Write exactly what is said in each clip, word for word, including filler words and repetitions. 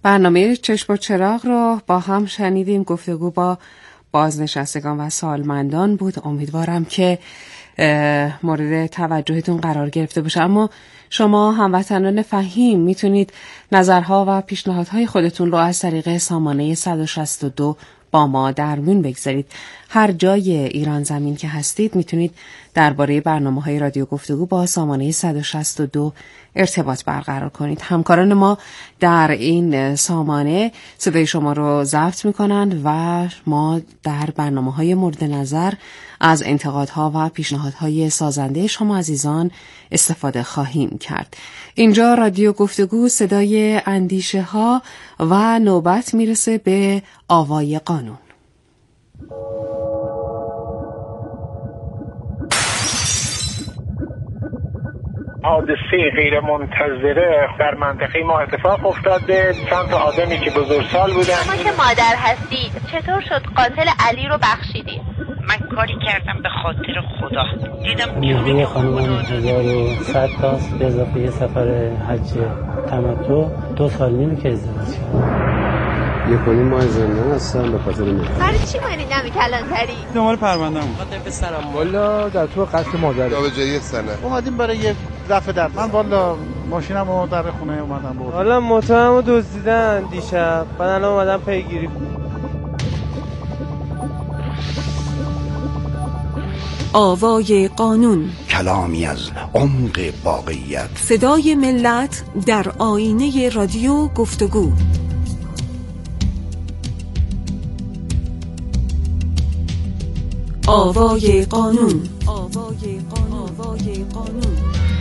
برنامه چشم و چراغ رو با هم شنیدیم. گفتگو با بازنشستگان و سالمندان بود. امیدوارم که مورد توجهتون قرار گرفته باشه. اما شما هموطنان فهیم میتونید نظرها و پیشنهادهای خودتون رو از طریق سامانه صد و شصت و دو با ما در میون بگذارید. هر جای ایران زمین که هستید میتونید درباره برنامه‌های رادیو گفتگو با سامانه صد و شصت و دو ارتباط برقرار کنید. همکاران ما در این سامانه صدای شما رو ضبط میکنند و ما در برنامه‌های مورد نظر از انتقادها و پیشنهادهای سازنده شما عزیزان استفاده خواهیم کرد. اینجا رادیو گفتگو، صدای اندیشه ها، و نوبت میرسه به آوای قانون. حادثه غیر منتظره در منطقه ما اتفاق افتاده. چند تا آدمی که بزرگسال بودن. شما که مادر هستید چطور شد قاتل علی رو بخشیدید؟ من کاری کردم به خاطر خدا. دیدم نیروی خانم هزار و صد تاست به اضافه یه سفر حج تمتع. دو سال نیمه که ازدواج کردم. یک و نیم ماه زندان هستم به خاطر مهر. برای چی مانی نمی کلانتری؟ دنبال پرونده‌ام. خاطر پسرم. والا در تو قصد مادر. جابجایی سنه. اومدیم برای یه رفع در. من والا ماشینمو در خونه اومدم بردم. والا موتورمو دزدیدن دیشب. بعد الان اومدم پیگیری. آوای قانون، کلامی از عمق واقعیت، صدای ملت در آینه رادیو گفتگو. آوای قانون، آوای قانون، آوای قانون.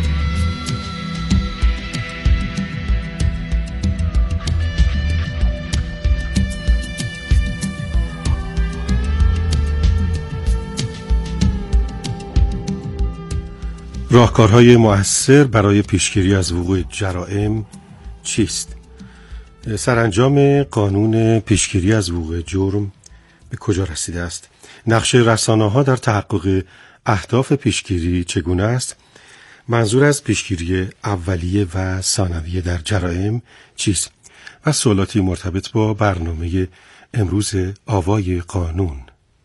راهکارهای مؤثر برای پیشگیری از وقوع جرائم چیست؟ سرانجام قانون پیشگیری از وقوع جرم به کجا رسیده است؟ نقش رسانه‌ها در تحقق اهداف پیشگیری چگونه است؟ منظور از پیشگیری اولیه و ثانویه در جرائم چیست؟ و سوالاتی مرتبط با برنامه امروز آوای قانون.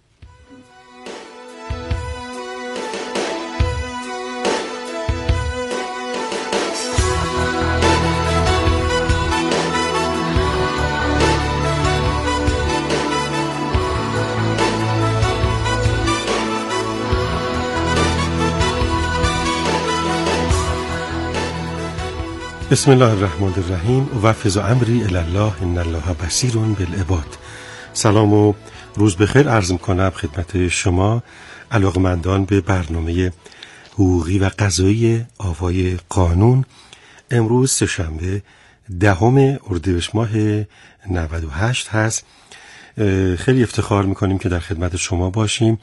بسم الله الرحمن الرحیم و فضا امری الی الله ان الله بصیر بالعباد. سلام و روز بخیر عرض می‌کنم خدمت شما علاقه‌مندان به برنامه حقوقی و قضایی آوای قانون. امروز سه‌شنبه دهم اردیبهشت ماه نود و هشت هست. خیلی افتخار می‌کنیم که در خدمت شما باشیم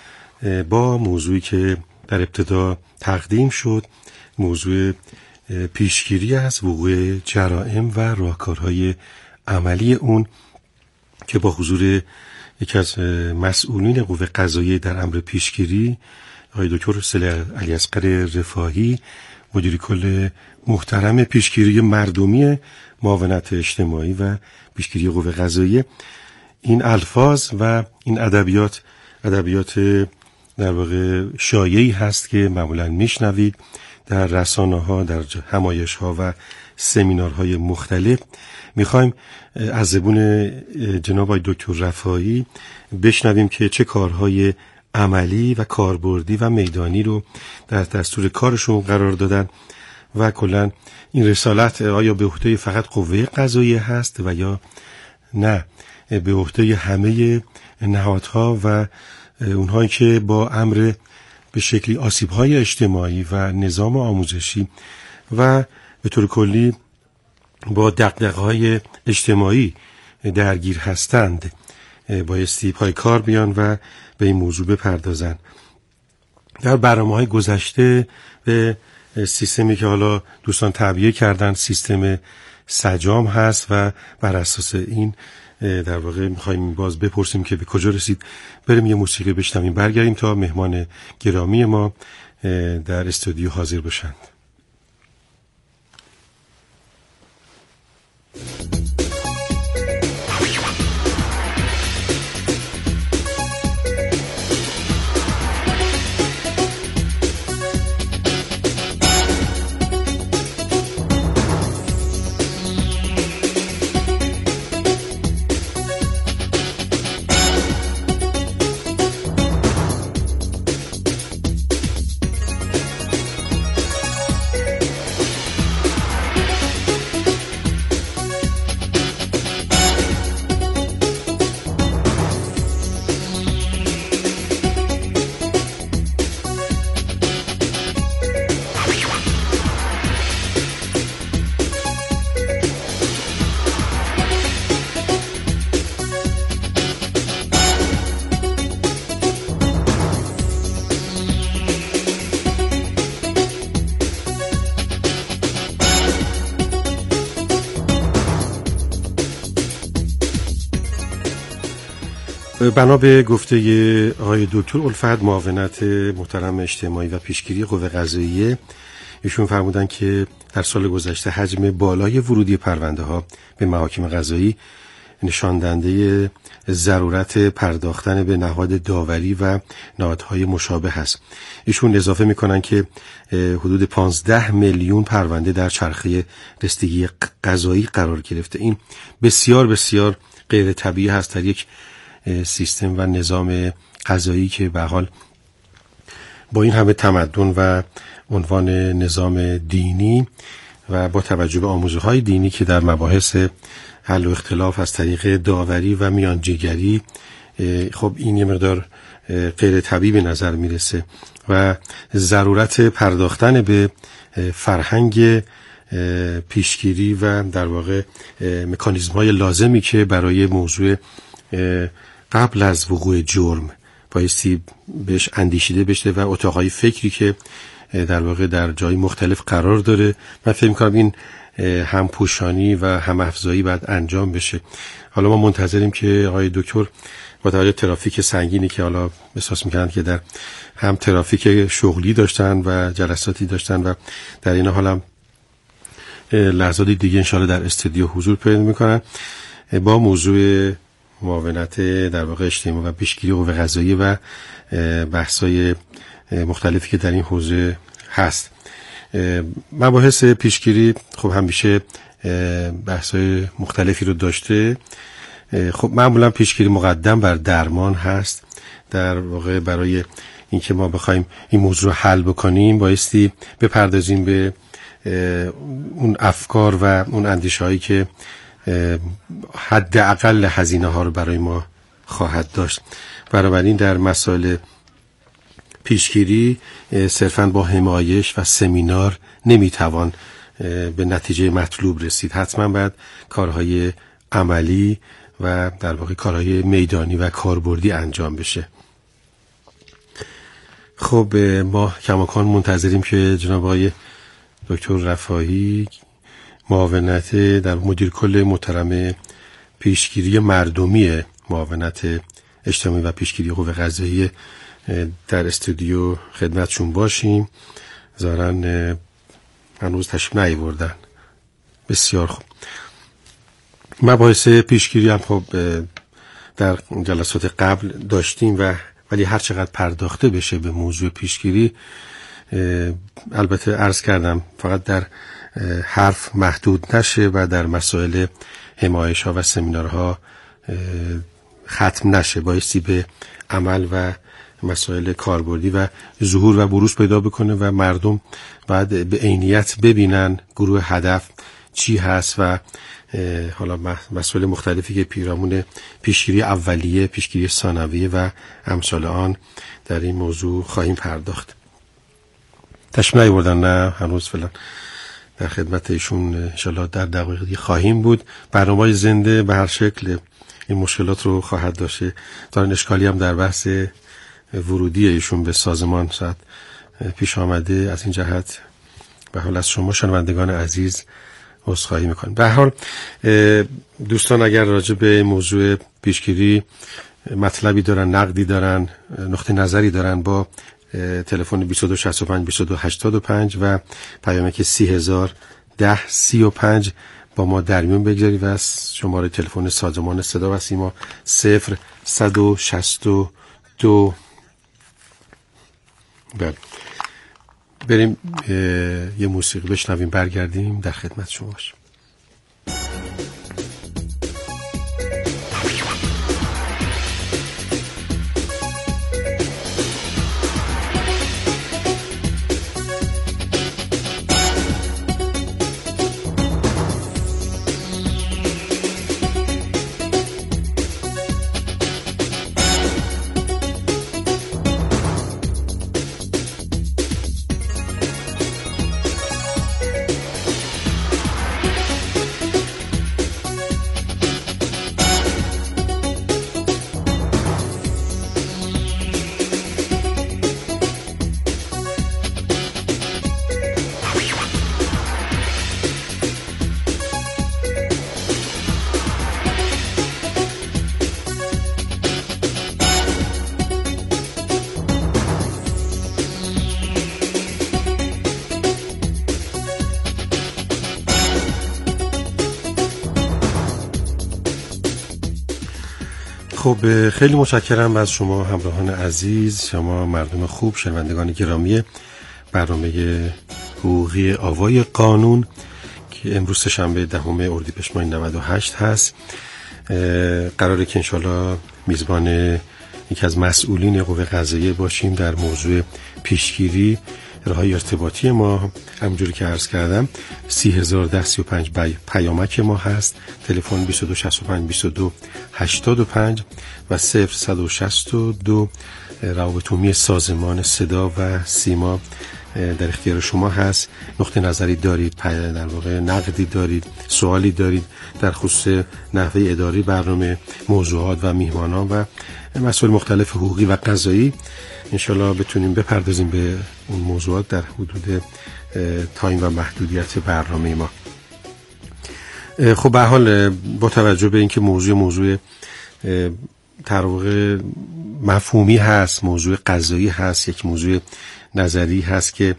با موضوعی که در ابتدا تقدیم شد، موضوع پیشگیری از وقوع جرائم و راهکارهای عملی اون، که با حضور یکی از مسئولین قوه قضاییه در امر پیشگیری آقای دکتر صالح علیاصغر رفاهی، مدیر کل محترم پیشگیری مردمی معاونت اجتماعی و پیشگیری قوه قضاییه، این الفاظ و این ادبیات ادبیات در واقع شایعی هست که معمولاً میشنوید در رسانه‌ها، در همایش‌ها و سمینارهای مختلف. می‌خوایم از زبون جناب آقای دکتر رفاهی بشنویم که چه کارهای عملی و کاربردی و میدانی رو در دستور کارشون قرار دادن و کلاً این رسالت آیا به عهده فقط قوه قضاییه هست و یا نه به عهده همه نهادها و اونهایی که با امر به شکلی آسیب‌های اجتماعی و نظام آموزشی و به طور کلی با دغدغه‌های اجتماعی درگیر هستند بایستی پای کار بیان و به این موضوع بپردازن. در برنامه‌های گذشته به سیستمی که حالا دوستان تعبیه کردن سیستم سجام هست و بر اساس این در واقع میخوایم باز بپرسیم که به کجا رسید. بریم یه موسیقی بشنویم، برگردیم تا مهمان گرامی ما در استودیو حاضر باشند. بنا به گفته آقای دکتر الفت معاونت محترم اجتماعی و پیشگیری قوه قضاییه، ایشون فرمودن که در سال گذشته حجم بالای ورودی پرونده ها به محاکم قضایی نشان دهنده ضرورت پرداختن به نهاد داوری و نهادهای مشابه است. ایشون اضافه میکنن که حدود پانزده میلیون پرونده در چرخه رستگی قضایی قرار گرفته. این بسیار بسیار غیر طبیعی هست در یک سیستم و نظام قضایی که به حال با این همه تمدن و عنوان نظام دینی و با توجه به آموزه‌های دینی که در مباحث حل و اختلاف از طریق داوری و میانجیگری، خب این یه مقدار غیر طبیعی به نظر میرسه و ضرورت پرداختن به فرهنگ پیشگیری و در واقع مکانیزم‌های لازمی که برای موضوع قبل از وقوع جرم بایستی بهش اندیشیده بشه و اتاقهای فکری که در واقع در جای مختلف قرار داره، من فکر می‌کنم این همپوشانی و هم‌افزایی باید انجام بشه. حالا ما منتظریم که آقای دکتر با توجه ترافیک سنگینی که حالا احساس می‌کنن که در هم ترافیک شغلی داشتن و جلساتی داشتن و در این حال هم لحظات دیگه انشاءالله در استودیو حضور پیدا می‌کنن، با موضوع معاونت در واقع اجتماعی و پیشگیری قوه قضاییه و بحث‌های مختلفی که در این حوزه هست. مباحث پیشگیری خب همیشه بحث‌های مختلفی رو داشته. خب معمولا پیشگیری مقدم بر درمان هست. در واقع برای اینکه ما بخوایم این موضوع رو حل بکنیم بایستی بپردازیم به اون افکار و اون اندیشه‌هایی که حداقل هزینه ها رو برای ما خواهد داشت. بنابراین در مسائل پیشگیری صرفاً با حمایش و سمینار نمیتوان به نتیجه مطلوب رسید. حتما باید کارهای عملی و در واقع کارهای میدانی و کاربردی انجام بشه. خب ما کماکان منتظریم که جناب آقای دکتر رفاعی معاونت در مدیر کل محترم پیشگیری مردمی معاونت اجتماعی و پیشگیری قوه قضاییه در استودیو خدمتشون باشیم. ظاهراً هنوز تشریف نیاوردن. بسیار خوب. مباحث پیشگیری هم خب در جلسات قبل داشتیم و ولی هر چقدر پرداخته بشه به موضوع پیشگیری، البته عرض کردم فقط در حرف محدود نشه و در مسائل حمایش ها و سمینارها ختم نشه، بایستی به عمل و مسائل کاربردی و ظهور و بروز پیدا بکنه و مردم باید به عینیت ببینن گروه هدف چی هست و حالا مسائل مختلفی که پیرامون پیشگیری اولیه، پیشگیری ثانویه و امثال آن در این موضوع خواهیم پرداخت. تشریف نیاوردن؟ نه هنوز فعلا. در خدمت ایشون انشالله در دقیقی خواهیم بود. برنامه‌های زنده به هر شکل این مشکلات رو خواهد داشته. دارن اشکالی هم در بحث ورودی ایشون به سازمان ساعت پیش آمده. از این جهت به حال از شما شنوندگان عزیز عذرخواهی میکنم. به حال دوستان اگر راجع به موضوع پیشگیری مطلبی دارن، نقدی دارن، نقطه نظری دارن، با تلفن بیست و دو شصت و پنج بیست و دو هشتاد و پنج و پیامک سی هزار ده سی و پنج با ما در میون بگذارید و از شماره تلفن سازمان صدا و سیما صفر صد و شصت و دو. بله بریم یه موسیقی بشنویم، برگردیم در خدمت شما باشیم. خب خیلی متشکرم از شما همراهان عزیز، شما مردم خوب، شنوندگان گرامی برنامه حقوقی آوای قانون که امروز سه‌شنبه دهم اردیبهشت ماه نود و هشت هست. قراره که انشالله میزبان یکی از مسئولین قوه قضاییه باشیم در موضوع پیشگیری. راههای ارتباطی ما همونجوری که عرض کردم سی هزار ده سی و پنج پیامک ما هست، تلفن بیست و دو شصت و پنج بیست و دو هشتاد و پنج و صفر صد و شصت و دو. روابط عمومی سازمان صدا و سیما در اختیار شما هست. نقطه نظری دارید، در واقع نقدی دارید، سوالی دارید در خصوص نحوه اداری برنامه، موضوعات و میهمانان و مسائل مختلف حقوقی و قضایی، انشالله بتونیم بپردازیم به اون موضوعات در حدود تایم و محدودیت برنامه ما. خب به حال با توجه به اینکه موضوع موضوع در واقع مفهومی هست، موضوع قضایی هست، یک موضوع نظری هست که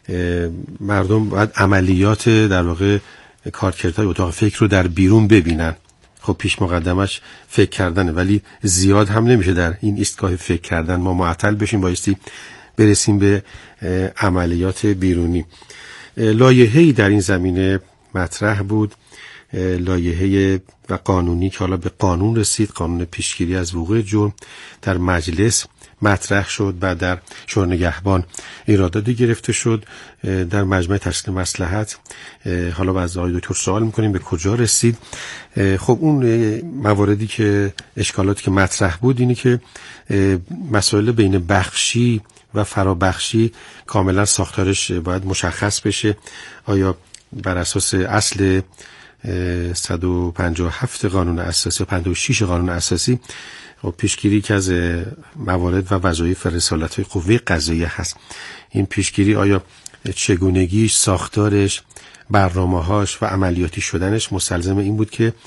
مردم باید عملیات در واقع کارکردهای اتاق فکر رو در بیرون ببینن. خب پیش مقدمش فکر کردنه، ولی زیاد هم نمیشه در این ایستگاه فکر کردن ما معطل بشیم، بایستی برسیم به عملیات بیرونی. لایحه‌ای در این زمینه مطرح بود، لایحه و قانونی که حالا به قانون رسید، قانون پیشگیری از وقوع جرم در مجلس مطرح شد، بعد در شورای نگهبان ایراداتی گرفته شد، در مجمع تشکیل مصلحت حالا از آقای دکتر سوال میکنیم به کجا رسید. خب اون مواردی که اشکالاتی که مطرح بود اینی که مسائل بین بخشی و فرابخشی کاملا ساختارش باید مشخص بشه. آیا بر اساس اصل صد و پنجاه و هفت قانون اساسی و پنجاه و شش قانون اساسی و پیشگیری که از موارد و وظایف رسالت‌های قوه قضاییه هست، این پیشگیری آیا چگونگیش، ساختارش، برنامه‌هاش و عملیاتی شدنش مستلزم این بود که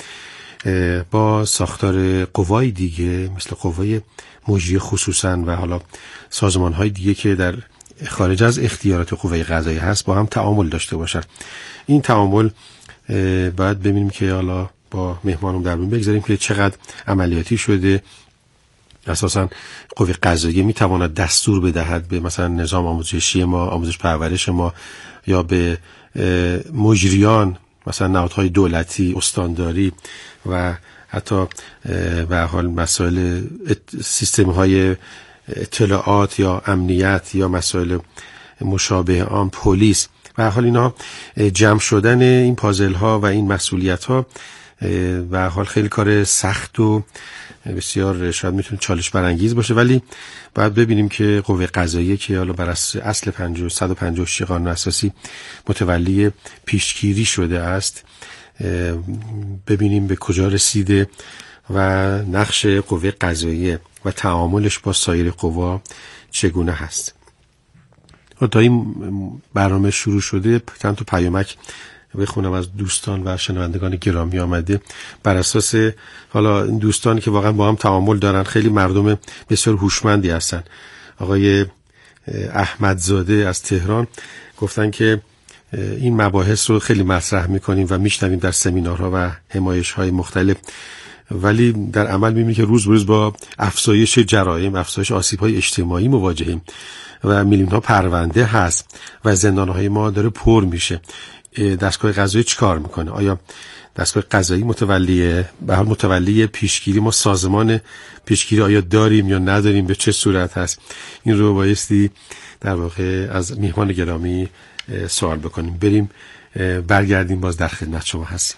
با ساختار قوای دیگه مثل قوای مجریه خصوصاً و حالا سازمان‌های دیگه که در خارج از اختیارات قوه قضاییه هست با هم تعامل داشته باشن. این تعامل باید ببینیم که حالا با مهمانم در بین بگذاریم که چقدر عملیاتی شده. اساساً قوه قضاییه میتواند دستور بدهد به مثلا نظام آموزشی ما، آموزش پرورش ما، یا به مجریان مثلا نهادهای دولتی، استانداری و حتی به حال مسائل سیستم‌های اطلاعات یا امنیت یا مسائل مشابه آن، پلیس، به حال اینا جمع شدن این پازل ها و این مسئولیت ها به حال خیلی کار سخت و بسیار شاید میتونه چالش برانگیز باشه، ولی باید ببینیم که قوه قضاییه که حالا بر اصل صد و پنجاه و شش قانون اساسی متولی پیشگیری شده است، ببینیم به کجا رسیده و نقش قوه قضاییه و تعاملش با سایر قوا چگونه هست. تا این برنامه شروع شده چند تا پیامک بخونم از دوستان و شنوندگان گرامی آمده. بر اساس حالا این دوستانی که واقعا با هم تعامل دارن، خیلی مردم بسیار هوشمندی هستن. آقای احمدزاده از تهران گفتن که این مباحث رو خیلی مطرح میکنیم و میشنویم در سمینارها و حمایش‌های مختلف، ولی در عمل میبینیم که روز به روز با افزایش جرایم، افزایش آسیب‌های اجتماعی مواجهیم و میلیون‌ها پرونده هست و زندان‌های ما داره پر میشه. دستگاه قضایی چیکار میکنه؟ آیا دستگاه قضایی متولی به حال متولی پیشگیری، ما سازمان پیشگیری آیا داریم یا نداریم، به چه صورت هست؟ این رو بایستی در واقع از میهمان گرامی سوال بکنیم. بریم برگردیم، باز در خدمت شما هستیم.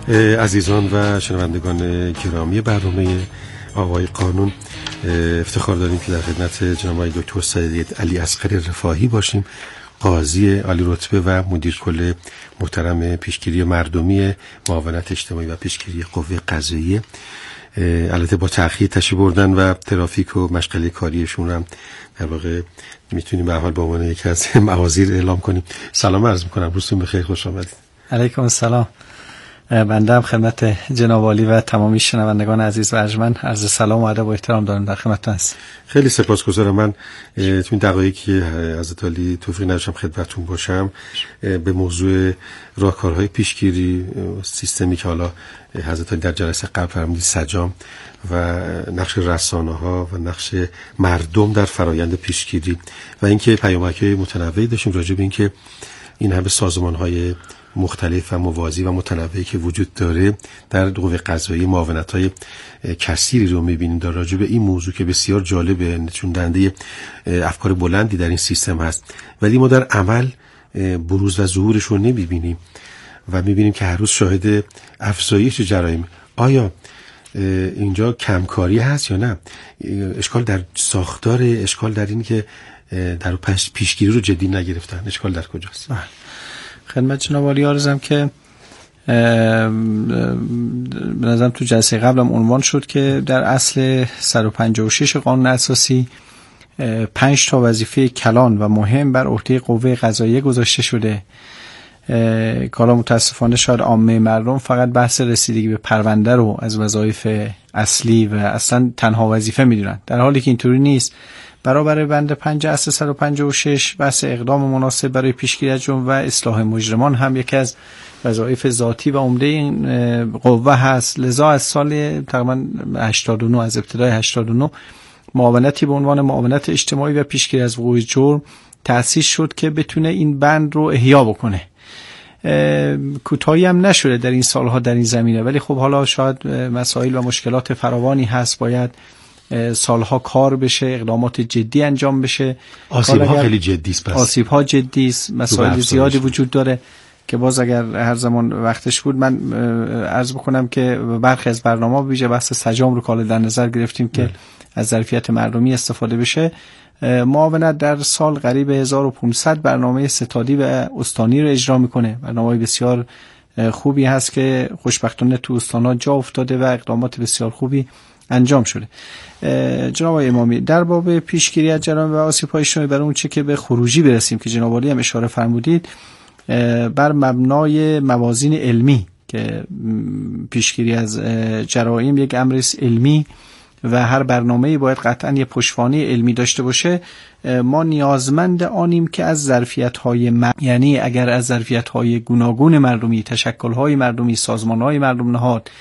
عزیزان و شنوندگان گرامی برنامه آقای قانون، افتخار داریم که در خدمت جناب آقای دکتر سید علی اصغر رفاهی باشیم، قاضی عالی رتبه و مدیر کل محترم پیشگیری مردمی، معاونت اجتماعی و پیشگیری قوه قضاییه. البته با تأخیر تشریف بردن و ترافیک و مشغله کاریشون هم در واقع میتونیم به حال به عنوان یکی از موازیر اعلام کنیم. سلام عرض میکنم، روزتون بخیر، خوش آمدید. علیکم السلام. بنده هم خدمت جناب عالی و تمامی شنوندگان عزیز و ارجمند عرض سلام و ادب و احترام دارم، در خدمتتون هستم. خیلی سپاسگزارم. من تو این دقایقی که حضرت عالی توفیق نداشتم خدمتتون باشم به موضوع راهکارهای پیشگیری، سیستمی که حالا حضرت عالی در جلسه قبل فرمودید سجام و نقش رسانه‌ها و نقش مردم در فرایند پیشگیری و اینکه پیامک‌های متنوعی داشتیم راجع به اینکه این همه سازمان‌های مختلف و موازی و متنوعی که وجود داره در قوه قضاییه، معاونت‌های کثیری رو می‌بینیم در راجع به این موضوع که بسیار جالبه، نشون دهنده افکار بلندی در این سیستم هست، ولی ما در عمل بروز و ظهورش رو نمی‌بینیم و می‌بینیم که هر روز شاهد افزایش جرایم. آیا اینجا کمکاری هست یا نه؟ اشکال در ساختار، اشکال در این که در پیشگیری رو جدی نگرفتن، اشکال در کجاست؟ خدمت جناب عالی عرضم که به نظرم تو جلسه قبلم عنوان شد که در اصل صد و پنجاه و شش قانون اساسی پنج تا وظیفه کلان و مهم بر عهده قوه قضاییه گذاشته شده که حالا متاسفانه شاید عامه مردم فقط بحث رسیدگی به پرونده رو از وظایف اصلی و اصلا تنها وظیفه میدونن، در حالی که اینطوری نیست. برابر بند پنج اصل صد و پنجاه و شش بحث اقدام مناسب برای پیشگیری از جرم و اصلاح مجرمان هم یکی از وظایف ذاتی و عمده این قوه هست. لذا از سال تقریبا هشتاد و نه، از ابتدای هشتاد و نه، معاونتی به عنوان معاونت اجتماعی و پیشگیری از وقوع جرم تأسیس شد که بتونه این بند رو احیا بکنه. کوتاهی هم نشده در این سالها در این زمینه، ولی خب حالا شاید مسائل و مشکلات فراوانی هست، باید سالها کار بشه، اقدامات جدی انجام بشه. آسیب‌ها خیلی جدی است، آسیب‌ها جدی است، مسائل زیادی وجود داره که باز اگر هر زمان وقتش بود من عرض بکنم که برخی از برنامه‌ها ویژه بحث سجام رو کامل در نظر گرفتیم که بله. از ظرفیت مردمی استفاده بشه. معاونت در سال قریب هزار و پانصد برنامه ستادی و استانی رو اجرا میکنه. برنامه بسیار خوبی هست که خوشبختانه تو استان‌ها جا افتاده و اقدامات بسیار خوبی انجام شده. جناب آقای امامی، در باب پیشگیری از جرایم و آسیب‌های اجتماعی برای اون چه که به خروجی برسیم که جناب عالی هم اشاره فرمودید، بر مبنای موازین علمی که پیشگیری از جرایم یک امر علمی و هر برنامه‌ای باید قطعاً یه پشتوانه علمی داشته باشه، ما نیازمند آنیم که از ظرفیت‌های م... یعنی اگر از ظرفیت‌های گوناگون مردمی، تشکل‌های مردمی، سازمان‌های مردم نهاد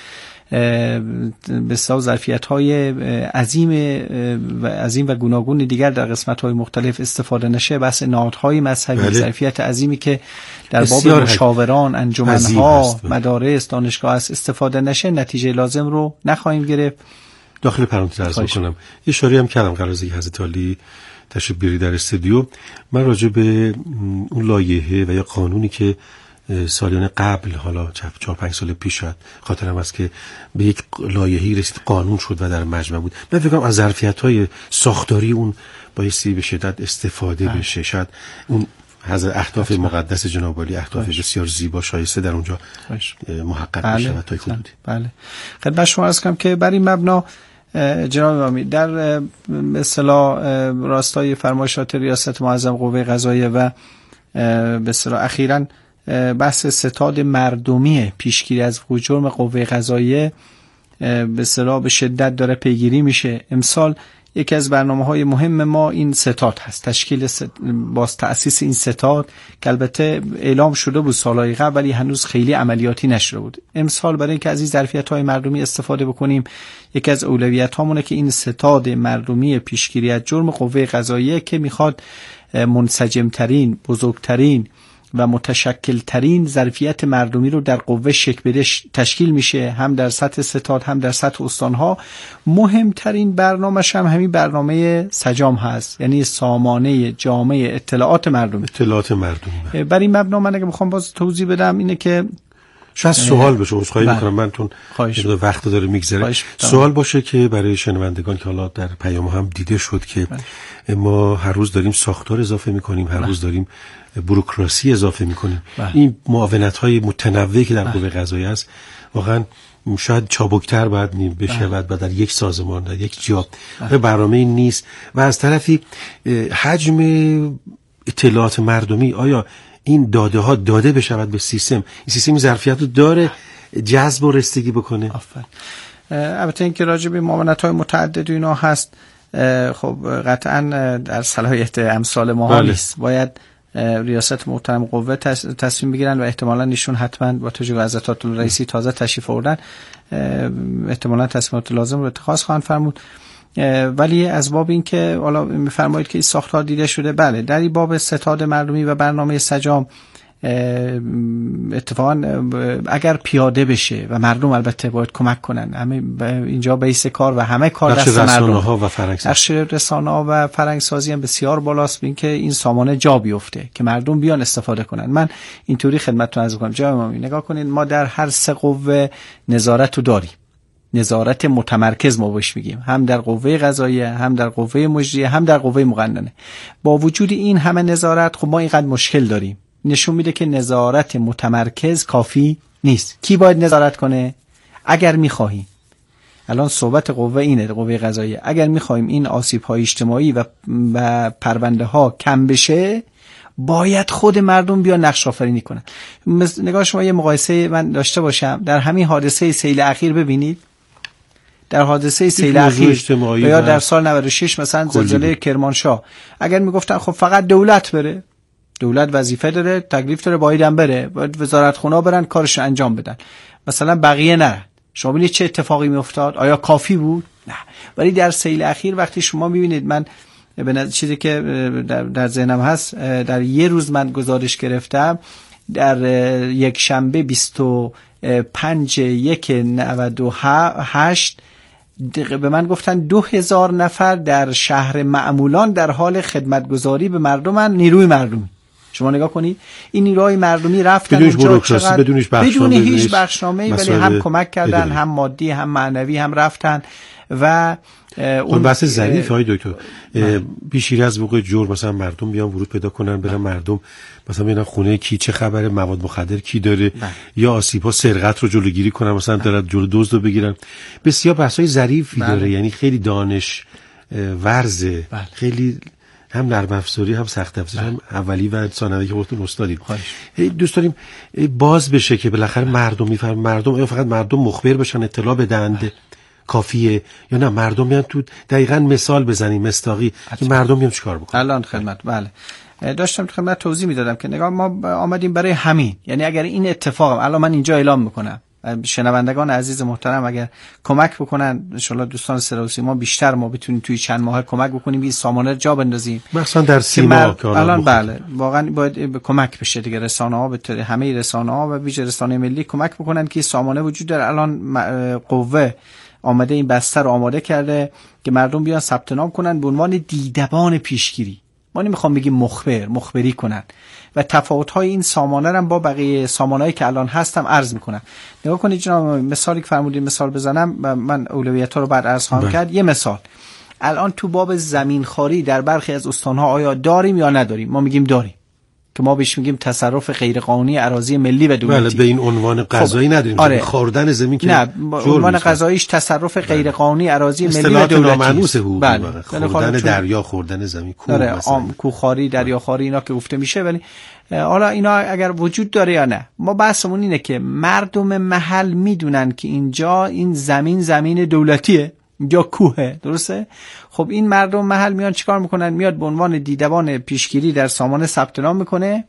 بسیار ظرفیت‌های عظیم و عظیم و گوناگون دیگر در قسمت‌های مختلف استفاده نشه، بحث نهادهای مذهبی، بله. ظرفیت عظیمی که در باب مشاوران، انجمن‌ها، مدارس، دانشگاه است استفاده نشه، نتیجه لازم رو نخواهیم گرفت. داخل پرانتز عرض می‌کنم، اشاره هم کردم قبل از اینکه حضرت عالی تشریف بیاری در استودیو، من راجع به اون لایحه و یا قانونی که سالیان قبل، حالا چهار پنج سال پیش شد، خاطرم است که به یک لایحه‌ای رسید، قانون شد و در مجمع بود. من فکر کنم از ظرفیت‌های ساختاری اون بایستی به شدت استفاده اه. بشه. شاید اون حضرت اهداف مقدس جناب عالی، احداف بسیار زیبا شایسته در اونجا محقق بله. بشه و تا حدودی. بله. خدمت شما عرض کنم که بر این مبنا جناب امامی در به اصطلاح راستای فرمایشات ریاست معظم قوه قضاییه و به اصطلاح اخیراً بحث ستاد مردمی پیشگیری از وقوع جرم قوه قضاییه به اصطلاح به شدت داره پیگیری میشه. امسال یکی از برنامه‌های مهم ما این ستاد هست، تشکیل ست... باز تأسیس این ستاد که البته اعلام شده بود سالهای قبل ولی هنوز خیلی عملیاتی نشده بود. امسال برای اینکه از این ظرفیت‌های مردمی استفاده بکنیم، یکی از اولویت‌هامونه که این ستاد مردمی پیشگیری از جرم قوه قضاییه که میخواد منسجم‌ترین، بزرگترین و متشکل ترین ظرفیت مردمی رو در قوه شکل بده تشکیل میشه، هم در سطح ستاد هم در سطح استانها. مهمترین برنامه‌ش هم همین برنامه سجام هست، یعنی سامانه جامع اطلاعات مردمی. اطلاعات مردمی. بر این مبنا من اگه بخوام باز توضیح بدم اینه که شاید سوال بشه، عذرخواهی میکنم من تون یه وقت داره میگذره، سوال باشه که برای شنوندگان که حالا در پیام هم دیده شد که بله. ما هر روز داریم ساختار اضافه میکنیم، هر بله. روز داریم بوروکراسی اضافه میکنیم، بله. این معاونت‌های متنوعی که در قوه قضاییه است واقعا شاید چابکتر باید بشه و در یک سازمان در یک جا برنامه نیست. و از طرفی حجم اطلاعات مردمی، آیا این داده ها داده بشود به سیستم، این سیستم ظرفیت رو داره جذب و رسیدگی بکنه؟ آفرین. البته اینکه راجع به معاونت های متعدد اینا هست، خب قطعا در صلاحیت امثال ما ها نیست، باید ریاست محترم قوه تصمیم بگیرن و احتمالاً ایشون حتما با توجه از عطات رئیسی تازه تشریف آوردن احتمالاً تصمیمات لازم رو اتخاذ خواهند فرمود. ولی از باب این که حالا میفرمایید که این ساختار دیده شده، بله در این باب ستاد مردمی و برنامه سجام اتفاقا اگر پیاده بشه و مردم البته باید کمک کنن، همه اینجا بیس کار و همه کار دست مردم ها و فرهنگسازی رسانه ها و فرهنگسازی هم بسیار بالاست، این که این سامانه جا بیفته که مردم بیان استفاده کنن. من اینطوری خدمتتون عرض کنم جناب امامی، نگاه کنید ما در هر سه قوه نظارت رو داریم، نظارت متمرکز ما بهش میگیم، هم در قوه قضاییه، هم در قوه مجریه، هم در قوه مقننه. با وجود این همه نظارت خب ما اینقدر مشکل داریم، نشون میده که نظارت متمرکز کافی نیست. کی باید نظارت کنه؟ اگر میخواهیم، الان صحبت قوه اینه، قوه قضاییه، اگر میخواهیم این آسیب‌های اجتماعی و و پرونده ها کم بشه، باید خود مردم بیا نقش آفرینی کنن. نگاه شما یه مقایسه من داشته باشم، در همین حادثه سیل اخیر ببینید، در حادثه سیل اخیر یا در سال نود و شش مثلا زلزله کرمانشاه، اگر میگفتن خب فقط دولت بره، دولت وظیفه داره، تکلیف داره، بایدم بره، باید وزارتخونا برن کارش انجام بدن، مثلا بقیه نرن. شما ببینید چه اتفاقی میافتاد؟ آیا کافی بود؟ نه. ولی در سیل اخیر وقتی شما میبینید، من به چیزی که در, در ذهنم هست، در یه روز من گزارش گرفتم، در یک شنبه بیست و پنج یک نود و هشت به من گفتن دو هزار نفر در شهر معمولان در حال خدمتگزاری به مردم، نیروی مردمی. شما نگاه کنید این نیروهای مردمی رفتن اونجا چقدر بدون هیچ بخشنامه‌ای، ولی هم کمک کردن بدونی. هم مادی هم معنوی هم رفتن و اون بحث ظریف های دکتر بیشیر از وقوع جور مثلا مردم بیان ورود پیدا کنن، برن مردم مثلا ببینن خونه کی چه خبره، مواد مخدر کی داره، بله. یا آسیب‌ها سرقت رو جلوگیری کنن، مثلا دارن جلو دزد رو بگیرن. بسیار بحث‌های ظریفی بله. داره، یعنی خیلی دانش ورزه، بله. خیلی هم نرم افزاری هم سخت افزاری هم اولی و ثانوی که خودتون استادید. دوست داریم باز بشه که بالاخره مردم میفهمن، مردم یا فقط مردم مخبر بشن اطلاع بدن کافیه، یا نه مردم میان تو دقیقاً مثال بزنیم مستاقی که مردم میان چیکار بکنن. الان خدمت بله داشتم تو خدمت توضیح میدادم که نگاه ما آمدیم برای همین، یعنی اگر این اتفاق الان من اینجا اعلام میکنم، شنوندگان عزیز محترم اگر کمک بکنن ان شاء الله دوستان صدا و سیما بیشتر ما بتونیم توی چند ماه کمک بکنیم این سامانه جا بندازیم، مثلا در سیما که الان بله واقعا باید کمک بشه دیگه، رسانه‌ها به طور همه رسانه‌ها و ویژه رسانه ملی کمک بکنن که سامانه وجود داره. الان قوه آمده این بستر رو آماده کرده که مردم بیان ثبت نام کنن به عنوان دیدبان پیشگیری. ما نمیخوام بگیم مخبر، مخبری کنن و تفاوت‌های این سامانه رو با بقیه سامانه‌ای که الان هستم عرض میکنم. نگاه کنید جناب، مثالی که فرمودید مثال بزنم، من اولویت‌ها رو بعد عرض خواهم کرد. یه مثال، الان تو باب زمینخواری در برخی از استان‌ها آیا داریم یا نداریم؟ ما میگیم داریم، که ما بهش میگیم تصرف غیرقانونی اراضی ملی و دولتی. بله، به این عنوان قضایی نداریم. آره. خوردن زمین که نه، عنوان قضاییش تصرف غیرقانونی اراضی ملی و دولتی. نامانوس حقوقی. بله. خوردن دریا، خوردن زمین، کوه آره. مثلا کوهخواری، دریاخواری، اینا که گفته میشه. ولی حالا اینا اگر وجود داره یا نه، ما بحثمون اینه که مردم محل میدونن که اینجا این زمین زمین دولتیه، اینجا کوهه، درسته؟ خب این مردم محل میان چیکار میکنن؟ میاد به عنوان دیدبان پیشگیری در سامانه ثبت نام میکنه.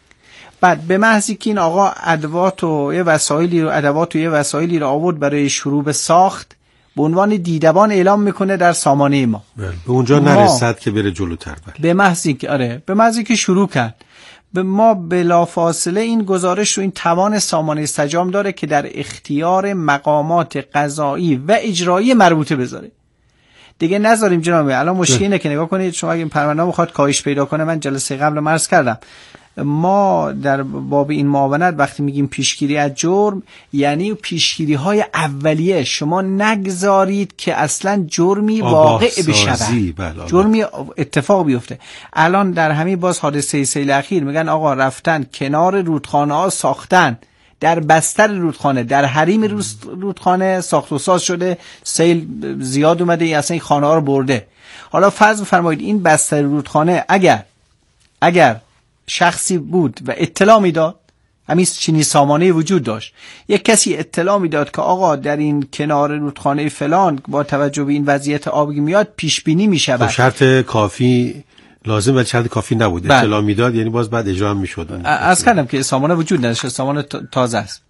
بعد به محضی که این آقا ادوات و یه وسایلی رو ادوات و یه وسایلی رو آورد برای شروع به ساخت، به عنوان دیدبان اعلام میکنه در سامانه ما. بله. به اونجا نرسد که بره جلوتر. بله. به محضی که آره، به محضی که شروع کرد، به ما بلافاصله این گزارش رو این توان سامانه سجام داره که در اختیار مقامات قضایی و اجرایی مربوطه بذاره. دیگه نذاریم جناب. الان مشکل اینه که نگاه کنید شما اگه این پرونده بخواد کاهش پیدا کنه، من جلسه قبل عرض کردم ما در باب این معاونت وقتی میگیم پیشگیری از جرم، یعنی پیشگیری های اولیه. شما نگذارید که اصلا جرمی واقع بشه، جرمی اتفاق بیفته. الان در همین باز حادثه سیل اخیر میگن آقا رفتن کنار رودخانه ها ساختن، در بستر رودخانه، در حریم رودخانه ساخت و ساز شده، سیل زیاد اومده، اصلا این خانه ها رو برده. حالا فرض بفرمایید این بستر رودخانه اگر اگر شخصی بود و اطلاع میداد، همین چنین سامانه وجود داشت، یک کسی اطلاع میداد که آقا در این کنار رودخانه فلان با توجه به این وضعیت آبی میاد پیش بینی میشود. شرط کافی لازم ولی شرط کافی نبود. بله. اطلاع میداد یعنی باز بعد اجرا هم میشد. از کردم که سامانه وجود نداشت، سامانه تازه است.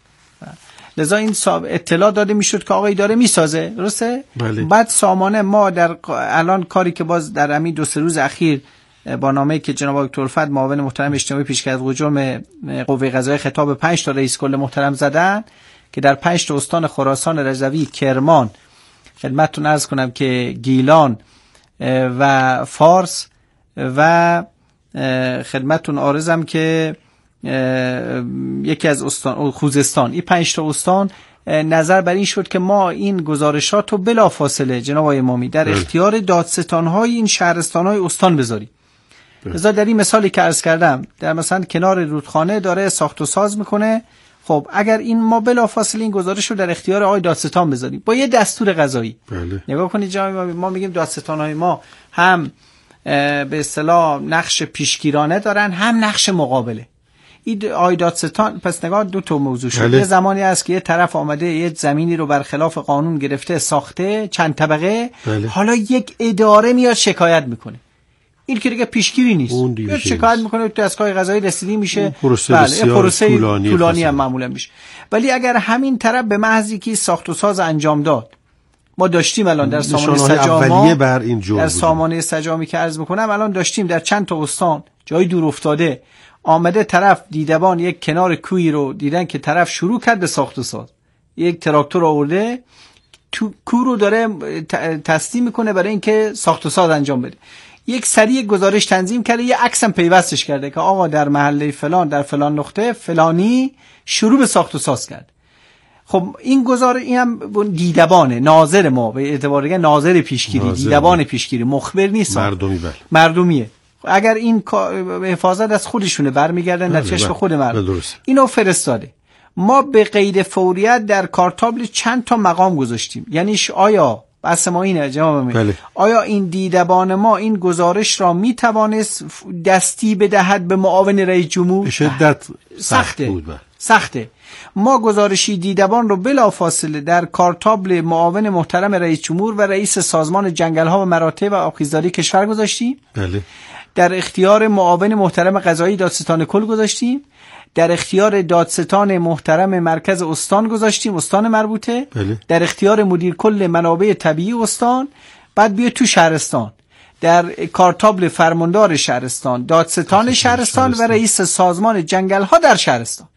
لذا این اطلاع داده میشد که آقا داره میسازه، درسته؟ بله. بعد سامانه ما در الان کاری که باز در همین دو سه روز اخیر با نامه‌ای که جناب دکتر الفت معاون محترم اجتماعی پیشکسوت جرم قوه قضاییه خطاب پنج تا رئیس کل محترم زدن که در پنج تا استان خراسان، رضوی، کرمان، خدمتتون عرض کنم که گیلان و فارس و خدمتتون عارضم که یکی از استان خوزستان، این پنج تا استان نظر بر این شد که ما این گزارشات رو بلافاصله جناب آقای امامی در اختیار دادستان‌های این شهرستان‌های استان بذاریم. لذا در این مثالی که عرض کردم، در مثلا کنار رودخانه داره ساخت و ساز میکنه، خب اگر این ما بلافاصله این گزارش رو در اختیار آقای دادستان بذاریم با یه دستور قضایی. بله. نگاه کنید جناب، ما میگیم دادستان‌های ما هم به اصطلاح نقش پیشگیرانه دارن، هم نقش مقابله. این آقای دادستان، پس نگاه دو تا موضوع شد. بله. یه زمانی است که یه طرف آمده یه زمینی رو برخلاف قانون گرفته ساخته چند طبقه، بله. حالا یک اداره میاد شکایت میکنه. این که دیگه پیشگیری نیست، میاد شکایت میکنه، تو دستگاه قضایی رسیدگی میشه، پروسه بله، بسیار پروسه طولانی, طولانی هم معمولا میشه. ولی اگر همین طرف به محضی که ساخت و ساز انجام داد، ما داشتیم الان در سامانه سجاما بر این در سامانه سجامی که عرض میکنم الان داشتیم در چند تا استان جای دور افتاده، آمده طرف دیدبان یک کنار کوی رو دیدن که طرف شروع کرد به ساخت و ساز، یک تراکتور آورده تو کو رو داره تسلیم میکنه برای اینکه ساخت و ساز انجام بده. یک سریع گزارش تنظیم کرده، یه عکس هم پیوستش کرده که آقا در محله فلان در فلان نقطه فلانی شروع به ساخت و ساز کرد. خب این گزارش این هم دیدبانه، ناظر ما به اعتبار دیگه ناظر پیشگیری، ناظر دیدبان پیشگیری، مخبر نیست، مردمی بله. مردمیه. اگر این حفاظت از خودشونه برمیگردن در چشم خود مردم. اینو فرستاده. ما به قید فوریت در کارتابل چند تا مقام گذاشتیم. یعنی آیا بحث ما اینه جناب بله. آیا این دیدبان ما این گزارش را میتوانست دستی بدهد به معاون رئیس جمهور؟ به شدت سخته بود بله. سخته. ما گزارشی دیدبان رو بلافاصله در کارتابل معاون محترم رئیس جمهور و رئیس سازمان جنگل‌ها و مراتع و آبخیزداری کشور گذاشتیم. بله. در اختیار معاون محترم قضایی دادستان کل گذاشتیم، در اختیار دادستان محترم مرکز استان گذاشتیم، استان مربوطه. بله. در اختیار مدیر کل منابع طبیعی استان. بعد بیاد تو شهرستان در کارتابل فرماندار شهرستان، دادستان شهرستان, شهرستان و رئیس سازمان جنگل‌ها در شهرستان.